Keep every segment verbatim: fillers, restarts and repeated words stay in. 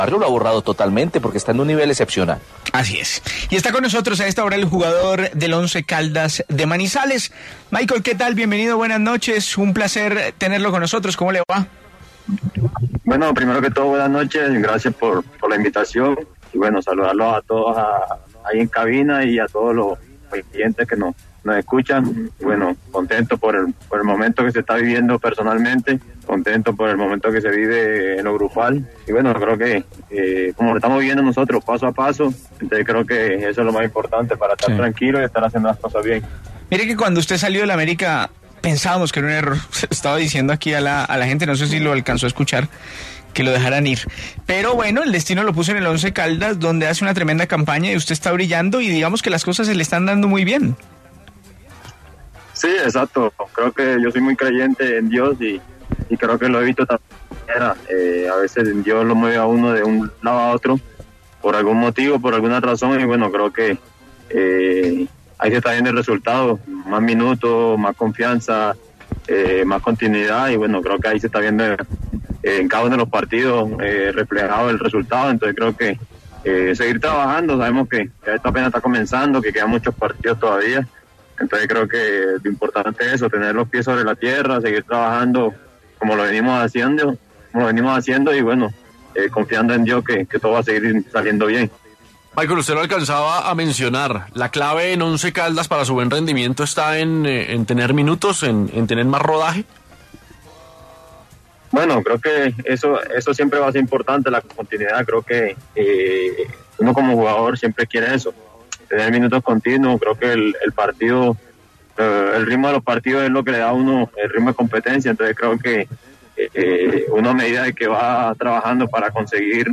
lo ha borrado totalmente porque está en un nivel excepcional. Así es. Y está con nosotros a esta hora el jugador del Once Caldas de Manizales. Michael, ¿qué tal? Bienvenido, buenas noches. Un placer tenerlo con nosotros. ¿Cómo le va? Bueno, primero que todo, buenas noches. Gracias por, por la invitación. Y bueno, saludarlos a todos a, ahí en cabina y a todos los clientes que nos, nos escuchan. Bueno, contento por el, por el momento que se está viviendo personalmente. Contento por el momento que se vive en lo grupal y bueno, creo que eh, como lo estamos viviendo nosotros paso a paso, entonces creo que eso es lo más importante para estar sí. tranquilo y estar haciendo las cosas bien. Mire que cuando usted salió de la América pensábamos que era un error, estaba diciendo aquí a la, a la gente, no sé si lo alcanzó a escuchar, que lo dejaran ir, pero bueno, el destino lo puso en el Once Caldas, donde hace una tremenda campaña y usted está brillando y digamos que las cosas se le están dando muy bien. Sí, exacto, creo que yo soy muy creyente en Dios y y creo que lo he visto también. Eh, a veces Dios lo mueve a uno de un lado a otro por algún motivo, por alguna razón, y bueno, creo que eh, ahí se está viendo el resultado, más minutos, más confianza, eh, más continuidad, y bueno, creo que ahí se está viendo eh, en cada uno de los partidos eh, reflejado el resultado, entonces creo que eh, seguir trabajando, sabemos que, que esta apenas está comenzando, que quedan muchos partidos todavía, entonces creo que lo importante es eso, tener los pies sobre la tierra, seguir trabajando como lo venimos haciendo, como lo venimos haciendo y bueno, eh, confiando en Dios que, que todo va a seguir saliendo bien. Michael, usted lo alcanzaba a mencionar, la clave en Once Caldas para su buen rendimiento está en, eh, en tener minutos, en, en tener más rodaje. Bueno, creo que eso eso siempre va a ser importante, la continuidad, creo que eh, uno como jugador siempre quiere eso, tener minutos continuos, creo que el, el partido... el ritmo de los partidos es lo que le da a uno el ritmo de competencia, entonces creo que eh, uno a medida de que va trabajando para conseguir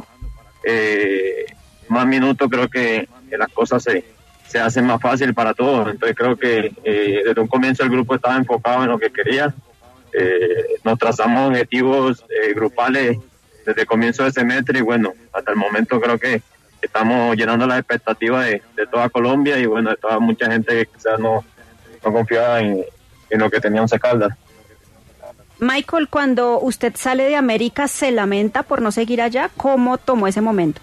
eh, más minutos, creo que, que las cosas se, se hacen más fácil para todos, entonces creo que eh, desde un comienzo el grupo estaba enfocado en lo que quería, eh, nos trazamos objetivos eh, grupales desde el comienzo de semestre y bueno, hasta el momento creo que estamos llenando las expectativas de, de toda Colombia y bueno, de toda mucha gente que quizás no no confiaba en, en lo que tenía Once Caldas. Michael, cuando usted sale de América, ¿se lamenta por no seguir allá? ¿Cómo tomó ese momento?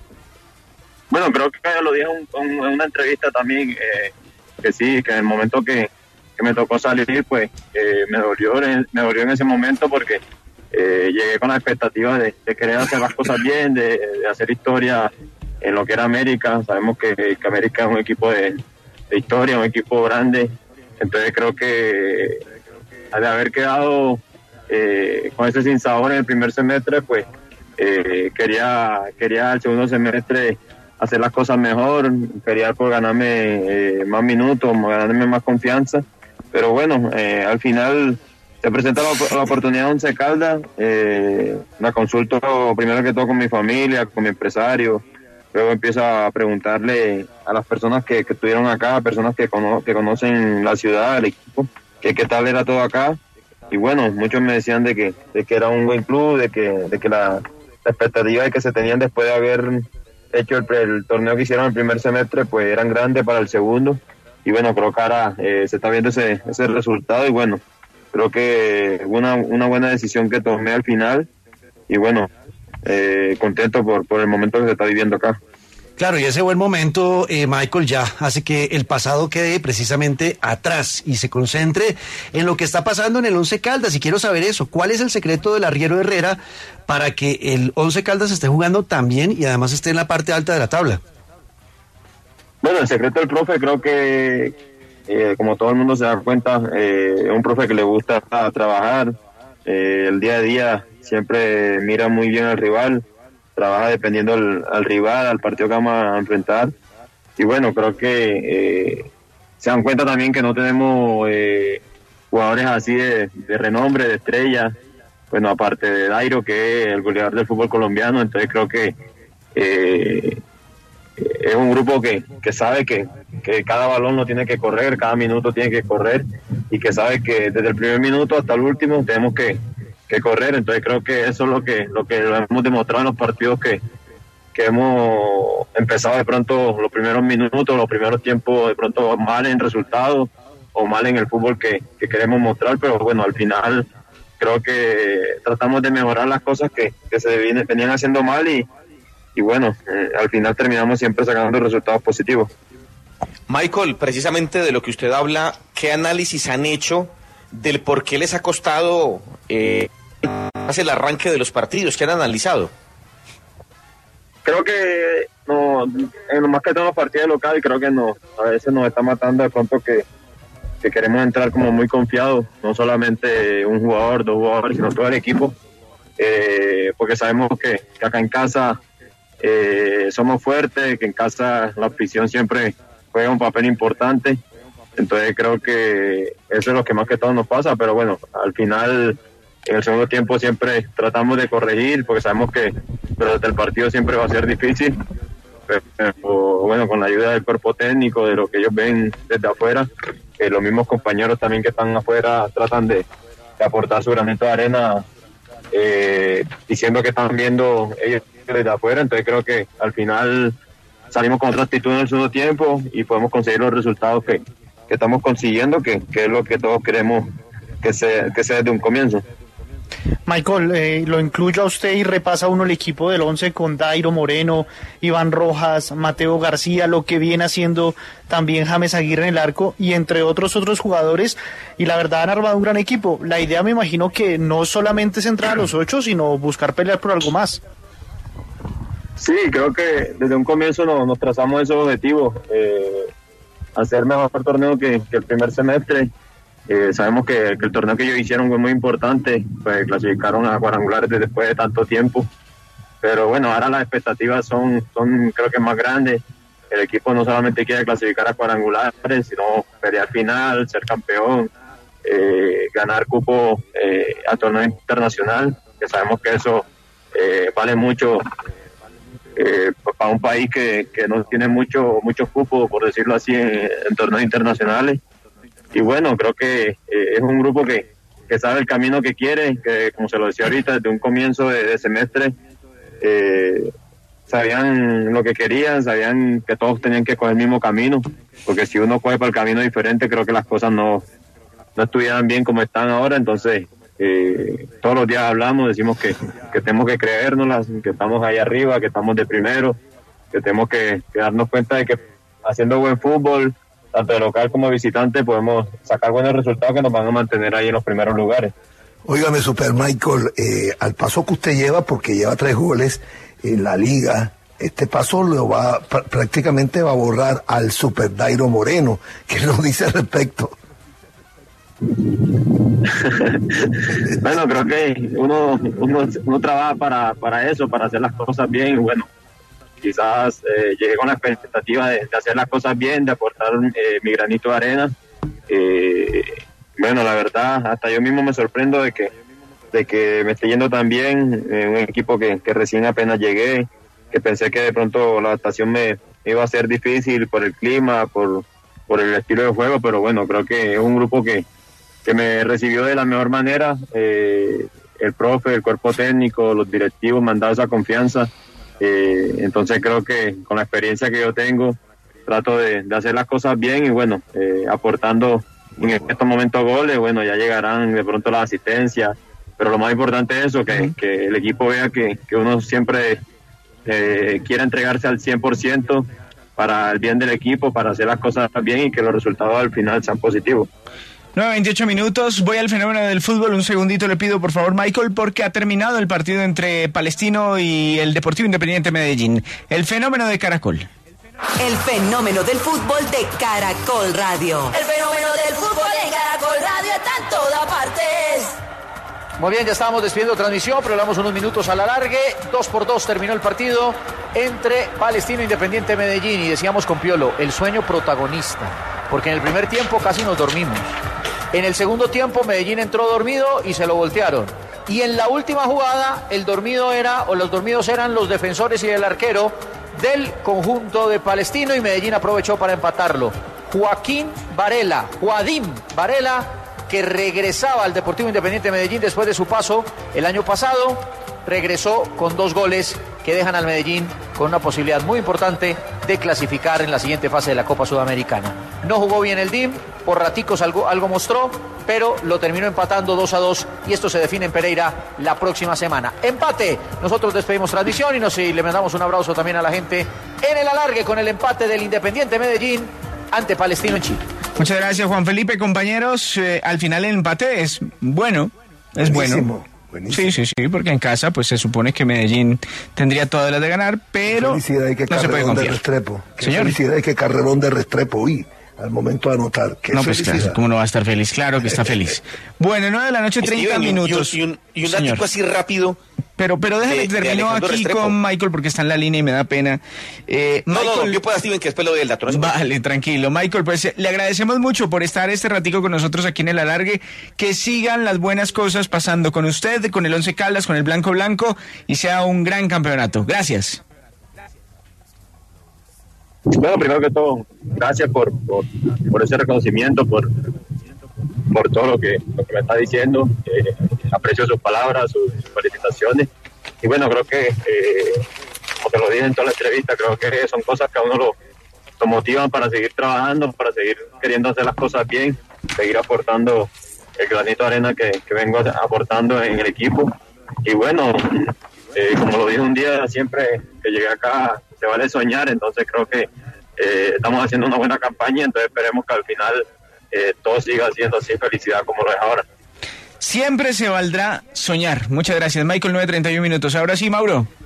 Bueno, creo que ya lo dije en una entrevista también, eh, que sí, que en el momento que, que me tocó salir, pues eh, me dolió me dolió en ese momento porque eh, llegué con la expectativa de, de querer hacer las cosas bien, de, de hacer historia en lo que era América. Sabemos que, que América es un equipo de, de historia, un equipo grande. Entonces creo que al haber quedado eh, con ese sinsabor en el primer semestre, pues eh, quería quería el segundo semestre hacer las cosas mejor, quería por ganarme eh, más minutos, ganarme más confianza. Pero bueno, eh, al final se presenta la, la oportunidad de Once Caldas, eh, la consulto primero que todo con mi familia, con mi empresario. Luego empiezo a preguntarle a las personas que, que estuvieron acá, personas que, cono, que conocen la ciudad, el equipo, que qué tal era todo acá. Y bueno, muchos me decían de que, de que era un buen club, de que, de que la, la expectativa de que se tenían después de haber hecho el, el torneo que hicieron el primer semestre, pues eran grandes para el segundo. Y bueno, creo que ahora eh, se está viendo ese, ese resultado y bueno, creo que una, una buena decisión que tomé al final y bueno, Eh, contento por, por el momento que se está viviendo acá. Claro, y ese buen momento, eh, Michael, ya hace que el pasado quede precisamente atrás y se concentre en lo que está pasando en el Once Caldas. Y quiero saber eso, ¿cuál es el secreto del arriero Herrera para que el Once Caldas esté jugando tan bien y además esté en la parte alta de la tabla? Bueno, el secreto del profe creo que, eh, como todo el mundo se da cuenta, eh, es un profe que le gusta trabajar, eh, el día a día siempre mira muy bien al rival, trabaja dependiendo al, al rival, al partido que vamos a enfrentar. Y bueno, creo que eh, se dan cuenta también que no tenemos eh, jugadores así de, de renombre, de estrella. Bueno, aparte de Dairo, que es el goleador del fútbol colombiano, entonces creo que eh, es un grupo que, que sabe que, que cada balón lo tiene que correr, cada minuto tiene que correr, y que sabe que desde el primer minuto hasta el último tenemos que que correr, entonces creo que eso es lo que lo que hemos demostrado en los partidos que, que hemos empezado de pronto los primeros minutos, los primeros tiempos de pronto mal en resultados o mal en el fútbol que, que queremos mostrar, pero bueno, al final creo que tratamos de mejorar las cosas que, que se viene, venían haciendo mal y, y bueno, eh, al final terminamos siempre sacando resultados positivos. Michael, precisamente de lo que usted habla, ¿qué análisis han hecho del por qué les ha costado eh, hacer el arranque de los partidos? ¿Qué han analizado? Creo que no, en lo más que tenemos partidos local, creo que no, a veces nos está matando de pronto que, que queremos entrar como muy confiados, no solamente un jugador, dos jugadores, sino todo el equipo, eh, porque sabemos que, que acá en casa eh, somos fuertes, que en casa la afición siempre juega un papel importante, entonces creo que eso es lo que más que todo nos pasa, pero bueno, al final en el segundo tiempo siempre tratamos de corregir, porque sabemos que durante el partido siempre va a ser difícil, pero bueno, con la ayuda del cuerpo técnico, de lo que ellos ven desde afuera, que los mismos compañeros también que están afuera tratan de, de aportar su granito de arena, eh, diciendo que están viendo ellos desde afuera, entonces creo que al final salimos con otra actitud en el segundo tiempo y podemos conseguir los resultados que, que estamos consiguiendo, que, que es lo que todos queremos que sea, que sea desde un comienzo. Michael, eh, lo incluyo a usted y repasa uno el equipo del once con Dairo Moreno, Iván Rojas, Mateo García, lo que viene haciendo también James Aguirre en el arco y entre otros otros jugadores, y la verdad han armado un gran equipo. La idea me imagino que no solamente es entrar a los ocho, sino buscar pelear por algo más. Sí, creo que desde un comienzo nos, nos trazamos esos objetivos, eh, hacer mejor torneo que, que el primer semestre. Eh, sabemos que, que el torneo que ellos hicieron fue muy importante, pues clasificaron a cuadrangulares después de tanto tiempo, pero bueno, ahora las expectativas son, son creo que más grandes. El equipo no solamente quiere clasificar a cuadrangulares, sino pelear final, ser campeón, eh, ganar cupo eh, a torneo internacional, que sabemos que eso eh, vale mucho Eh, para un país que, que no tiene mucho mucho cupo, por decirlo así, en, en torneos internacionales. Y bueno, creo que eh, es un grupo que, que sabe el camino que quiere, que como se lo decía ahorita, desde un comienzo de, de semestre eh, sabían lo que querían, sabían que todos tenían que coger el mismo camino, porque si uno coge para el camino diferente, creo que las cosas no, no estuvieran bien como están ahora. Entonces Eh, todos los días hablamos, decimos que, que tenemos que creérnoslas, que estamos ahí arriba, que estamos de primero, que tenemos que, que darnos cuenta de que haciendo buen fútbol, tanto de local como de visitante, podemos sacar buenos resultados que nos van a mantener ahí en los primeros lugares. Óigame, Super Michael, eh, al paso que usted lleva, porque lleva tres goles en la liga, este paso lo va pr- prácticamente va a borrar al Super Dairo Moreno. ¿Qué nos dice al respecto? Bueno, creo que uno, uno, uno trabaja para, para eso, para hacer las cosas bien. Bueno, quizás eh, llegué con la expectativa de, de hacer las cosas bien, de aportar eh, mi granito de arena. Eh, bueno, la verdad, hasta yo mismo me sorprendo de que, de que me esté yendo tan bien, eh, un equipo que, que recién apenas llegué, que pensé que de pronto la adaptación me iba a ser difícil por el clima, por, por el estilo de juego, pero bueno, creo que es un grupo que que me recibió de la mejor manera, eh, el profe, el cuerpo técnico, los directivos me han dado esa confianza, eh, entonces creo que con la experiencia que yo tengo, trato de, de hacer las cosas bien y bueno, eh, aportando en estos momentos goles, bueno, ya llegarán de pronto las asistencias, pero lo más importante es eso, que, que el equipo vea que, que uno siempre eh, quiere entregarse al cien por ciento para el bien del equipo, para hacer las cosas bien y que los resultados al final sean positivos. nueve veintiocho minutos, voy al fenómeno del fútbol, un segundito le pido por favor Michael, porque ha terminado el partido entre Palestino y el Deportivo Independiente Medellín, el fenómeno de Caracol. El fenómeno del fútbol de Caracol Radio. El fenómeno del fútbol en Caracol Radio está en todas partes. Muy bien, ya estábamos despidiendo transmisión, pero le damos unos minutos a la largue. Dos por dos terminó el partido entre Palestino e Independiente Medellín y decíamos con Piolo, el sueño protagonista, porque en el primer tiempo casi nos dormimos. En el segundo tiempo Medellín entró dormido y se lo voltearon. Y en la última jugada el dormido era, o los dormidos eran los defensores y el arquero del conjunto de Palestino y Medellín aprovechó para empatarlo. Joaquín Varela, Joadim Varela, que regresaba al Deportivo Independiente Medellín después de su paso el año pasado, regresó con dos goles que dejan al Medellín con una posibilidad muy importante de clasificar en la siguiente fase de la Copa Sudamericana. No jugó bien el D I M, por raticos algo, algo mostró, pero lo terminó empatando dos a dos y esto se define en Pereira la próxima semana. Empate, nosotros despedimos transmisión y, nos, y le mandamos un abrazo también a la gente en el alargue con el empate del Independiente Medellín ante Palestino en Chile. Muchas gracias, Juan Felipe. Compañeros, eh, al final el empate es bueno, es Buenísimo, bueno. buenísimo. Sí, sí, sí, porque en casa pues se supone que Medellín tendría todas las de ganar, pero Felicidad y que no se puede carrerón de confiar. Restrepo. Qué Señor. felicidad y que carrerón de Restrepo, uy, al momento de anotar. Qué No, pues felicidad. claro, ¿cómo no va a estar feliz? Claro que está feliz. Bueno, nueve de la noche, treinta Steven, y un- minutos. Y un, y un Señor. datico así rápido. Pero, pero déjame, de- de termino Alejandro aquí Restrepo. con Michael porque está en la línea y me da pena. Eh, No, Michael, no, no, yo puedo, Steven, que después lo doy el dato. No se preocupe. Vale, tranquilo. Michael, pues eh, le agradecemos mucho por estar este ratico con nosotros aquí en el alargue. Que sigan las buenas cosas pasando con usted, con el Once Caldas, con el Blanco Blanco y sea un gran campeonato. Gracias. Bueno, primero que todo, gracias por, por, por ese reconocimiento, por, por todo lo que, lo que me está diciendo. Eh, aprecio sus palabras, sus, sus felicitaciones. Y bueno, creo que, eh, como te lo dije en toda la entrevista, creo que son cosas que a uno lo, lo motivan para seguir trabajando, para seguir queriendo hacer las cosas bien, seguir aportando el granito de arena que, que vengo aportando en el equipo. Y bueno, eh, como lo dije un día, siempre que llegué acá se vale soñar, entonces creo que eh, estamos haciendo una buena campaña, entonces esperemos que al final eh, todo siga siendo así, felicidad como lo es ahora. Siempre se valdrá soñar. Muchas gracias, Michael. nueve treinta y uno minutos. Ahora sí, Mauro.